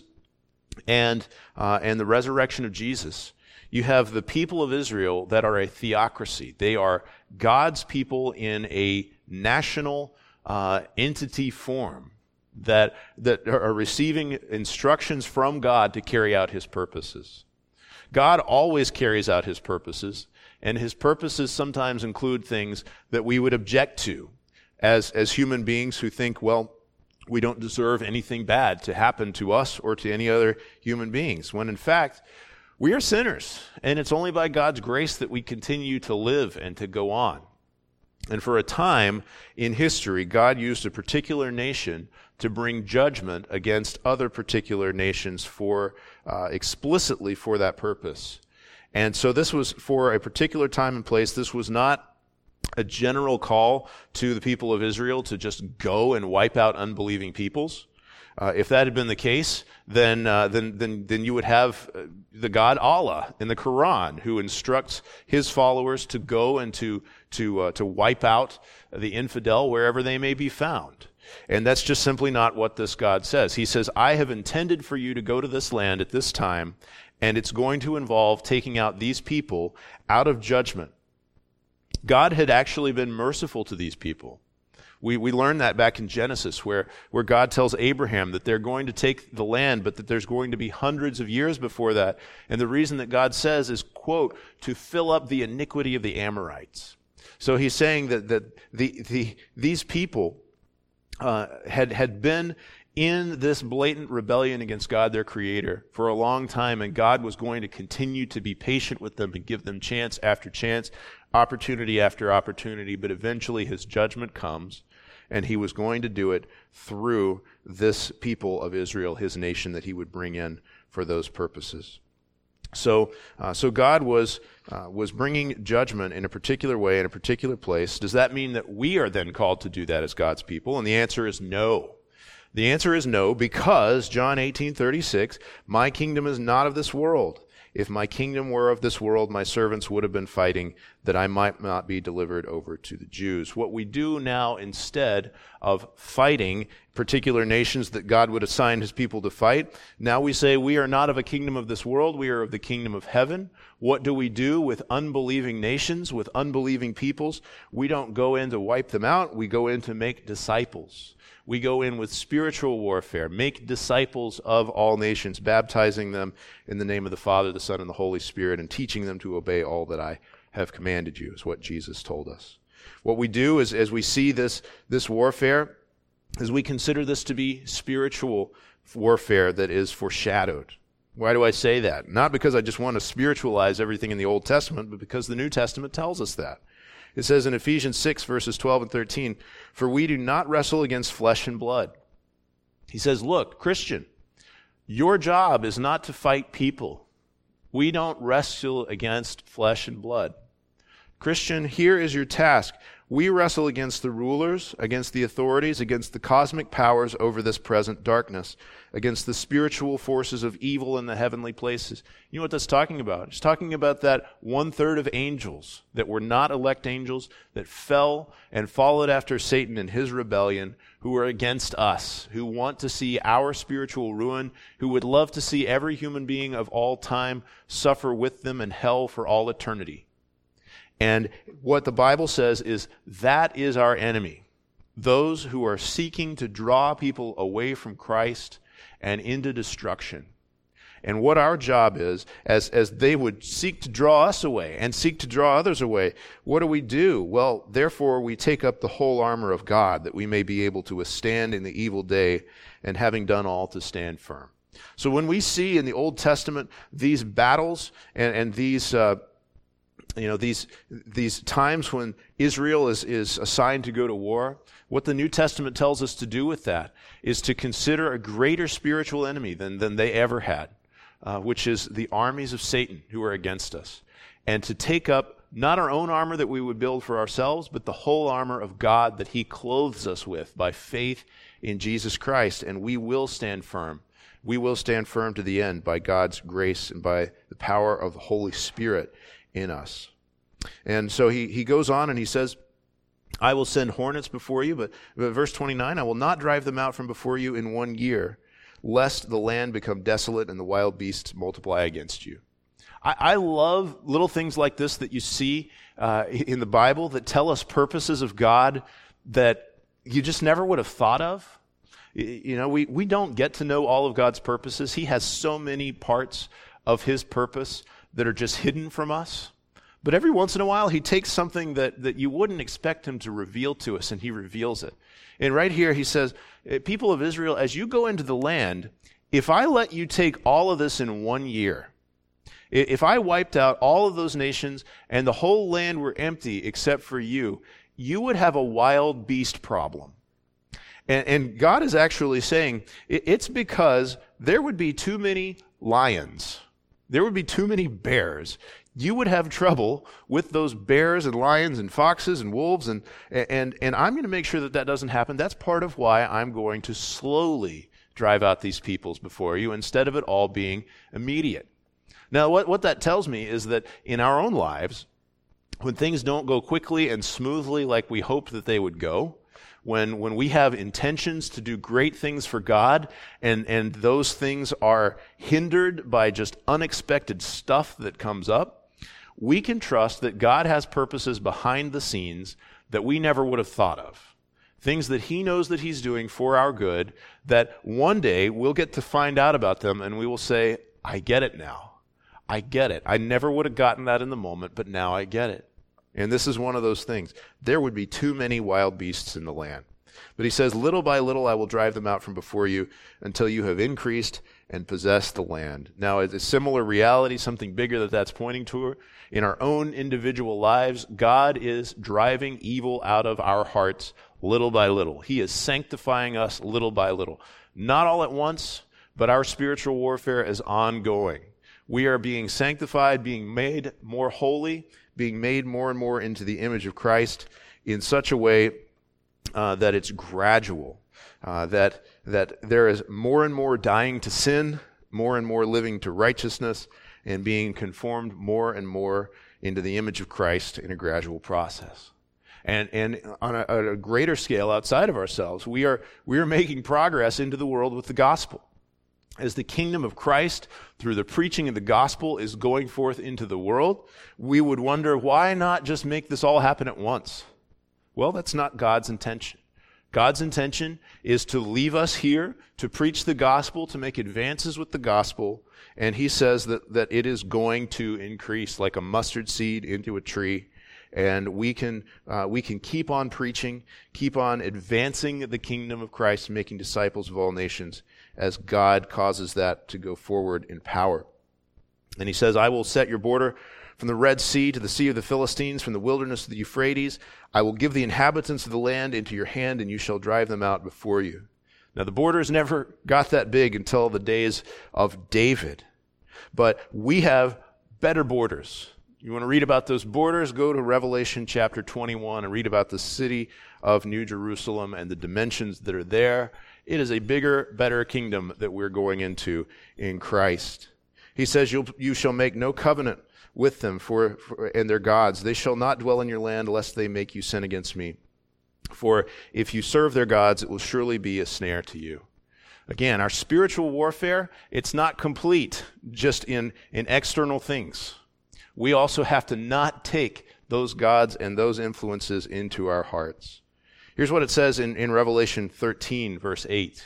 and uh, and the resurrection of Jesus, you have the people of Israel that are a theocracy. They are God's people in a national uh, entity form that that are receiving instructions from God to carry out his purposes. God always carries out his purposes, and his purposes sometimes include things that we would object to as as human beings who think, well, we don't deserve anything bad to happen to us or to any other human beings, when in fact, we are sinners, and it's only by God's grace that we continue to live and to go on. And for a time in history, God used a particular nation to bring judgment against other particular nations for uh, explicitly for that purpose. And so this was for a particular time and place. This was not a general call to the people of Israel to just go and wipe out unbelieving peoples. Uh, if that had been the case, then uh, then then then you would have the God Allah in the Quran, who instructs his followers to go and to to uh, to wipe out the infidel wherever they may be found. And that's just simply not what this God says. He says, I have intended for you to go to this land at this time, and it's going to involve taking out these people out of judgment. God had actually been merciful to these people. We we learned that back in Genesis, where, where God tells Abraham that they're going to take the land, but that there's going to be hundreds of years before that. And the reason that God says is, quote, to fill up the iniquity of the Amorites. So he's saying that, that the, the these people uh, had had been in this blatant rebellion against God, their creator, for a long time, and God was going to continue to be patient with them and give them chance after chance, opportunity after opportunity, but eventually his judgment comes, and he was going to do it through this people of Israel, his nation that he would bring in for those purposes. So, uh, so God was uh, was bringing judgment in a particular way, in a particular place. Does that mean that we are then called to do that as God's people? And the answer is no. The answer is no, because John eighteen thirty-six, my kingdom is not of this world. If my kingdom were of this world, my servants would have been fighting that I might not be delivered over to the Jews. What we do now, instead of fighting particular nations that God would assign his people to fight, now we say we are not of a kingdom of this world, we are of the kingdom of heaven. What do we do with unbelieving nations, with unbelieving peoples? We don't go in to wipe them out, we go in to make disciples. We go in with spiritual warfare, make disciples of all nations, baptizing them in the name of the Father, the Son, and the Holy Spirit, and teaching them to obey all that I have commanded you, is what Jesus told us. What we do is, as we see this, this warfare, is we consider this to be spiritual warfare that is foreshadowed. Why do I say that? Not because I just want to spiritualize everything in the Old Testament, but because the New Testament tells us that. It says in Ephesians six, verses twelve and thirteen, for we do not wrestle against flesh and blood. He says, look, Christian, your job is not to fight people. We don't wrestle against flesh and blood. Christian, here is your task. We wrestle against the rulers, against the authorities, against the cosmic powers over this present darkness, against the spiritual forces of evil in the heavenly places. You know what that's talking about? It's talking about that one-third of angels that were not elect angels, that fell and followed after Satan in his rebellion, who are against us, who want to see our spiritual ruin, who would love to see every human being of all time suffer with them in hell for all eternity. And what the Bible says is that is our enemy. Those who are seeking to draw people away from Christ and into destruction. and what our job is as, as they would seek to draw us away and seek to draw others away. What do we do? Well, therefore we take up the whole armor of God, that we may be able to withstand in the evil day, and having done all, to stand firm. So when we see in the Old Testament these battles and, and these uh, you know these these times when Israel is, is assigned to go to war, what the New Testament tells us to do with that is to consider a greater spiritual enemy than, than they ever had, uh, which is the armies of Satan who are against us, and to take up not our own armor that we would build for ourselves, but the whole armor of God that he clothes us with by faith in Jesus Christ, and we will stand firm. We will stand firm to the end by God's grace and by the power of the Holy Spirit in us. And so he, he goes on and he says, I will send hornets before you, but, but verse twenty-nine, I will not drive them out from before you in one year, lest the land become desolate and the wild beasts multiply against you. I, I love little things like this that you see uh, in the Bible that tell us purposes of God that you just never would have thought of. You know, we, we don't get to know all of God's purposes. He has so many parts of his purpose that are just hidden from us. But every once in a while, he takes something that, that you wouldn't expect him to reveal to us, and he reveals it. And right here, he says, people of Israel, as you go into the land, if I let you take all of this in one year, if I wiped out all of those nations and the whole land were empty except for you, you would have a wild beast problem. And, and God is actually saying it's because there would be too many lions. There would be too many bears. You would have trouble with those bears and lions and foxes and wolves, and and and I'm going to make sure that that doesn't happen. That's part of why I'm going to slowly drive out these peoples before you instead of it all being immediate. Now, what, what that tells me is that in our own lives, when things don't go quickly and smoothly like we hoped that they would go, When when we have intentions to do great things for God, and, and those things are hindered by just unexpected stuff that comes up, we can trust that God has purposes behind the scenes that we never would have thought of. Things that he knows that he's doing for our good, that one day we'll get to find out about them and we will say, I get it now. I get it. I never would have gotten that in the moment, but now I get it. And this is one of those things. There would be too many wild beasts in the land. But he says, little by little I will drive them out from before you until you have increased and possessed the land. Now, it's a similar reality, something bigger that that's pointing to. In our own individual lives, God is driving evil out of our hearts little by little. He is sanctifying us little by little. Not all at once, but our spiritual warfare is ongoing. We are being sanctified, being made more holy, being made more and more into the image of Christ in such a way uh, that it's gradual, uh, that that there is more and more dying to sin, more and more living to righteousness, and being conformed more and more into the image of Christ in a gradual process. And and on a, a greater scale outside of ourselves, we are we are making progress into the world with the gospel. As the kingdom of Christ, through the preaching of the gospel, is going forth into the world, we would wonder, why not just make this all happen at once? Well, that's not God's intention. God's intention is to leave us here, to preach the gospel, to make advances with the gospel, and he says that, that it is going to increase like a mustard seed into a tree, and we can uh, we can keep on preaching, keep on advancing the kingdom of Christ, making disciples of all nations, as God causes that to go forward in power. And he says, I will set your border from the Red Sea to the Sea of the Philistines, from the wilderness to the Euphrates. I will give the inhabitants of the land into your hand, and you shall drive them out before you. Now, the borders never got that big until the days of David. But we have better borders. You want to read about those borders? Go to Revelation chapter twenty-one and read about the city of New Jerusalem and the dimensions that are there. It is a bigger, better kingdom that we're going into in Christ. He says, You'll, you shall make no covenant with them for, for and their gods. They shall not dwell in your land lest they make you sin against me. For if you serve their gods, it will surely be a snare to you. Again, our spiritual warfare, it's not complete just in, in external things. We also have to not take those gods and those influences into our hearts. Here's what it says in, in Revelation thirteen, verse eight.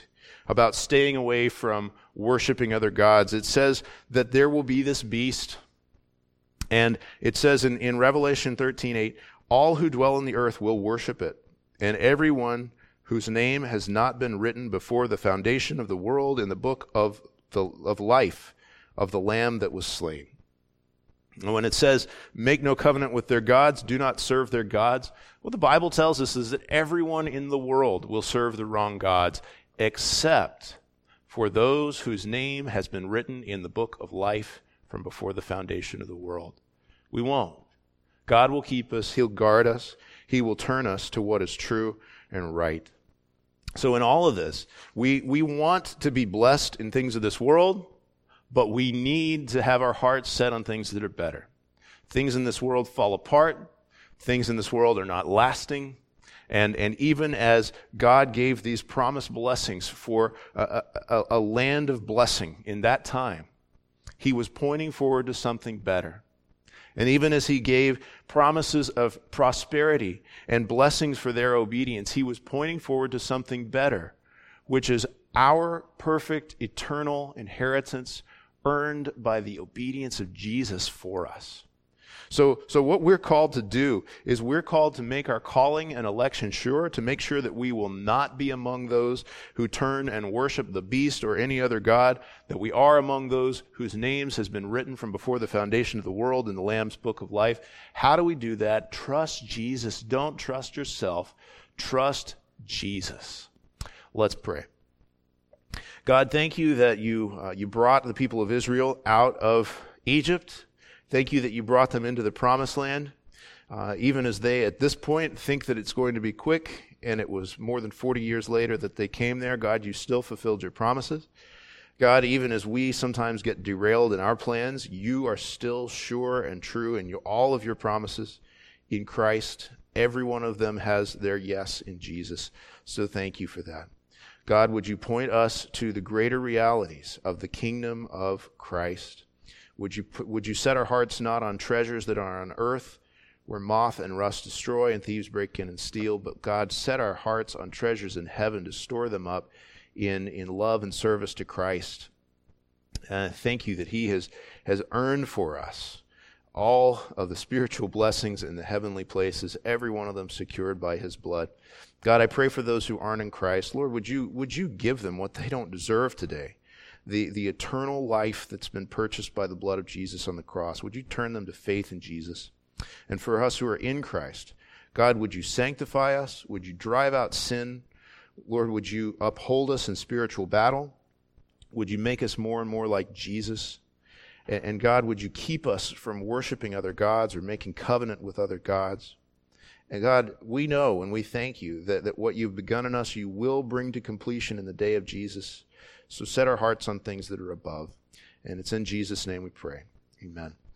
about staying away from worshiping other gods. It says that there will be this beast. And it says in, in Revelation thirteen eight, all who dwell on the earth will worship it, and everyone whose name has not been written before the foundation of the world in the book of the of life of the Lamb that was slain. And when it says, make no covenant with their gods, do not serve their gods, what the Bible tells us is that everyone in the world will serve the wrong gods, except for those whose name has been written in the book of life from before the foundation of the world. We won't. God will keep us. He'll guard us. He will turn us to what is true and right. So in all of this, we, we want to be blessed in things of this world, but we need to have our hearts set on things that are better. Things in this world fall apart. Things in this world are not lasting. And, and even as God gave these promised blessings for a, a, a land of blessing in that time, he was pointing forward to something better. And even as he gave promises of prosperity and blessings for their obedience, he was pointing forward to something better, which is our perfect eternal inheritance earned by the obedience of Jesus for us. So, so what we're called to do is we're called to make our calling and election sure, to make sure that we will not be among those who turn and worship the beast or any other god, that we are among those whose names has been written from before the foundation of the world in the Lamb's book of life. How do we do that? Trust Jesus. Don't trust yourself. Trust Jesus. Let's pray. God, thank you that you uh, you brought the people of Israel out of Egypt. Thank you that you brought them into the promised land, uh, even as they at this point think that it's going to be quick, and it was more than forty years later that they came there. God, you still fulfilled your promises. God, even as we sometimes get derailed in our plans, you are still sure and true in your, all of your promises in Christ. Every one of them has their yes in Jesus. So thank you for that. God, would you point us to the greater realities of the kingdom of Christ? Would you put, would you set our hearts not on treasures that are on earth, where moth and rust destroy and thieves break in and steal, but God, set our hearts on treasures in heaven to store them up in, in love and service to Christ. And thank you that he has, has earned for us all of the spiritual blessings in the heavenly places, every one of them secured by his blood. God, I pray for those who aren't in Christ. Lord, would you, would you give them what they don't deserve today? The, the eternal life that's been purchased by the blood of Jesus on the cross. Would you turn them to faith in Jesus? And for us who are in Christ, God, would you sanctify us? Would you drive out sin? Lord, would you uphold us in spiritual battle? Would you make us more and more like Jesus? And, and God, would you keep us from worshiping other gods or making covenant with other gods? And God, we know and we thank you that, that what you've begun in us, you will bring to completion in the day of Jesus. So set our hearts on things that are above. And it's in Jesus' name we pray. Amen.